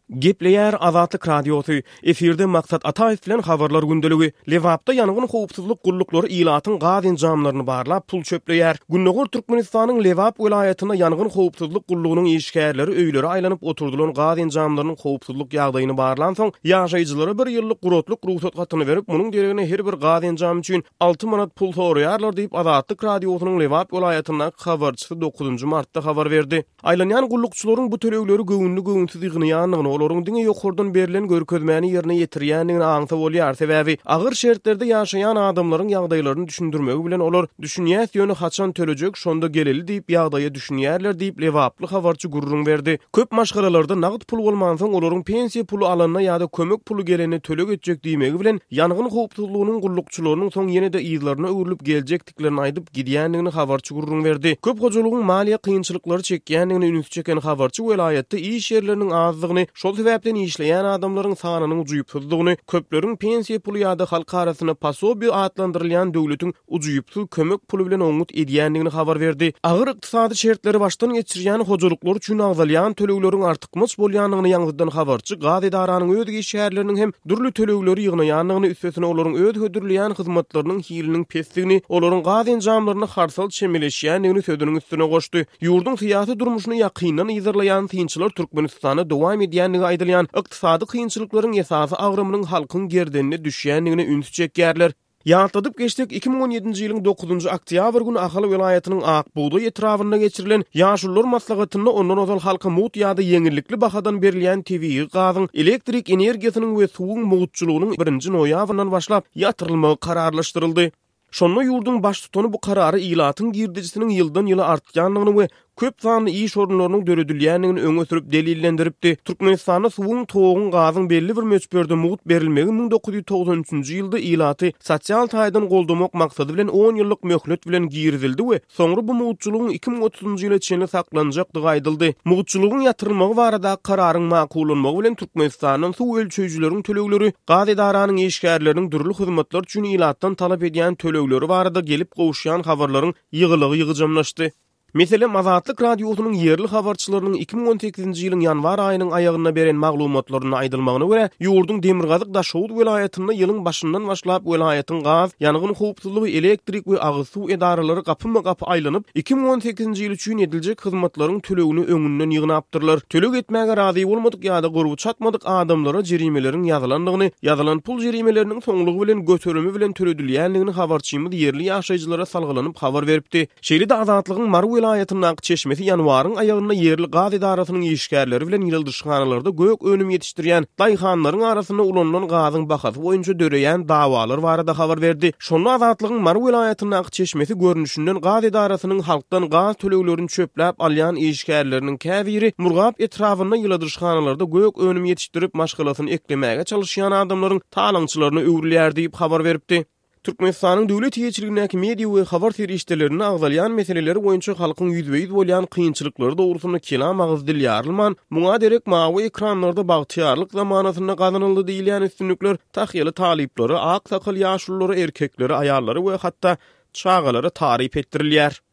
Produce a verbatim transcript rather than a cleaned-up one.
Gepleyer Azatlyk Radiosu, efirde Maksat Ataev bilen habarlar gündeligi. Lewapda yanğın howpsuzlyk gullyklary ilatyň gaz enjamlaryny barlap pul çöpleýär. Günnegur Türkmenistanyň Lewap welaýatyna yanğın howpsuzlyk gullygynyň işgärleri öýleri aýlanyp oturdulan gaz enjamlarynyň howpsuzlyk ýagdaýyny barlan soň ýaşaýjylara bir ýyllyk gurotlyk ruhsat gatyny berip, munyň deregine her bir gaz enjamy üçin alty manat pul soraýarlar diýip Azatlyk Radiosynyň Lewap welaýatyna habarçysy dokuzunçy martda habar berdi. Aýlanýan gullukçylaryň bu tölegleri göwnlü göwnsiz ýygnaýanyny olaryň diňe ýokurdan berilen görkezmäni ýerine ýetirýändigini aňsa bolýar. Sebäbi agyr şertlerde ýaşaýan adamlaryň ýagdaýlaryny düşündirmegi bilen olar düşünýär ýöne haçan tölecek şonda geleli diýip ýagdaýa düşünýärler diýip Lewaply habarçy gurrun berdi. Köp maşgalalarda nagd pul bolman soň olaryň pensiýa pulu alanyna ýa-da kömek pulu geleni tölek etjek diýmegi bilen ýangyn howpsuzlygynyň gullukçylarynyň soň ýene de ýyllaryna öwrülip geljekdiklerini aýdyp gidýändigini habarçy gurrun berdi. Köp hojalygyň maliýe kynçylyklary çekýändigini ünüs çeken habarçy welaýatda iş ýerleriniň azlygyny, şol sebäpden işleýän adamlaryň sanynyň ujypsyzlygyny, köpleriň pensiýa puly ýa-da halk arasyna pasobi atlandyrylýan döwletiň ujypsyz kömek puly bilen oňut edýändigini habar berdi. Agyr ykdysady şertleri başdan geçirýän hojalyklar üçin agzalýan tölegleriň artykmys bolýanlygyny ýaňydan habarçy gaz edaranyň öz işgärleriniň hem dürli tölegleri ýygnaýanlygyny üstesine olaryň öz hödürleýän hyzmatlarynyň hiliniň pesdigini, olaryň gaz enjamlaryny harsal çemeleşýändigini sözüniň üstüne goşdy. Ýurdun syýasy durmuşyny ýakyndan ýygyrlaýan tynçylar Türkmenistana dowam edýändigi aýdylýan ykdysady kynçylyklaryň esasy agramynyň halkyň gerdenine düşýändigini üns çekýärler. Ýatladyp geçdik iki bin on ýedinji ýylyň dokuzunçy oktýabr güni Ahaly welaýatynyň Akbuğda etrawyna geçirilen ýaşullar maslahatyna ondan ozal halka mut ýa-da ýeňillikli bahadan berilýän tebii gazyň elektrik energiýasynyň we suwuň mugutçylygynyň birinji noýabryndan başlap ýatyrylmagy kararlaşdyryldy. Şonda ýurdun baş tutany bu karary ilatyň girdijisiniň ýyldan ýyla artýanlygyny we köp sanly iş orunlarynyň döredilýändigini öňe sürüp delillendiripdi. Türkmenistanda suwuň toğun gazyň belli bir möçberde mugut berilmegi bin dokuz ýüz togson üçinji ýylda ilaty sosial taýdan goldamak maksady bilen on ýyllyk möhlet bilen girizildi we soňra bu mugutçylygyň iki bin otuzunçy ýyla çenli saklanjakdygy aýdyldy. Mugutçylygyň ýatyrylmagy barada kararyň makullanmagy bilen Türkmenistanyň suw ölçüjläriniň tölegleri gaz edaranyň işgärleriniň dürli hyzmatlar üçin ilatdan talap edýän tölegleri barada gelip gowuşýan habarlaryň ýygylygy ýygyjamlaşdy. Meselem Azatlyk Radiosynyň ýerli habarçylarynyň iki bin on sekizinji ýylyň ýanwar aýynyň aýagyna beren maglumatlaryny aýdylmagyna görä, ýurdun Demirgazyk Daşowut welaýatyna ýylyň başyndan başlap welaýatyň gaz, ýangyn howpsuzlygy, elektrik we agy suw edaralary gapyma-gapy aýlanyp iki bin on sekizinji ýyl üçin ediljek hyzmatlaryň tölegini öňünden ýygnapdyrlar. Töleg etmäge razy bolmadyk ýa-da gurby çatmadyk adamlara jerimelerin ýazylandygyny, ýazylan pul jerimeleriniň soňlugy bilen göterimi bilen töredilýändigini habarçymyz ýerli ýaşaýjylara salgylanyp habar beripdi. Şeýle-de Azatlygyň Mar welaýatynyň çeşmesi ýanwaryň aýagyna ýerli gaz edarasynyň işgärleri bilen ýyldyrşyxanalarda gök önüm ýetişdirýän daýhanlaryň arasyna ulanylan gazyň bahasy boýunça döreýän dawalar barada habar berdi. Şonu Azatlygyň Mar welaýatynyň çeşmesi görnüşinden gaz edarasynyň halkdan gaz töleglerini çöpläp alýan işgärleriniň käbiri Murgap etrawyna ýyldyrşyxanalarda gök önüm ýetişdirip maşgalasyny eklemäge çalışýan adamlaryň talaňçylaryna öwrülýär diýip habar beripdi. Türkmenistanyň döwlet ýetirgindäki media we habar terişdelerini agzalýan meseleleri boýunça halkyň ýüzbeýiz bolýan kynçylyklary dogrusyna kelam agzdyl ýarylman, muňa derek mawy ekranlarda bagtyarlyk zamanasyna gazanyldy diýilýän üstünlikler tahyýaly talyplary, ak sakal ýaşullary, erkekleri, aýallary we hatda çağalary taryp etdirilýär.